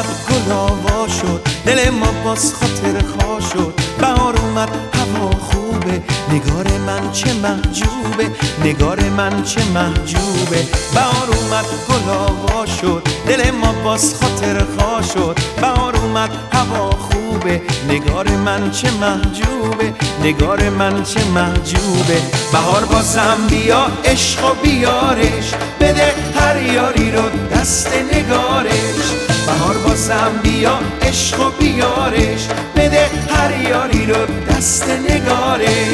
اومد گلاوا شد، دل ما باز خاطر خواه شد. بهار اومد هوا خوبه، نگار من چه محجوبه، نگار من چه محجوبه. بهار اومد گلاوا شد، دل ما باز خاطر خواه شد. بهار اومد هوا خوبه، نگار من چه محجوبه، نگار من چه محجوبه. بهار بازم بیا عشق و بیارش، بده هر یاری رو دست نگارش. بهار بازم بیا عشق و بیارش، بده هر یاری رو دست نگارش.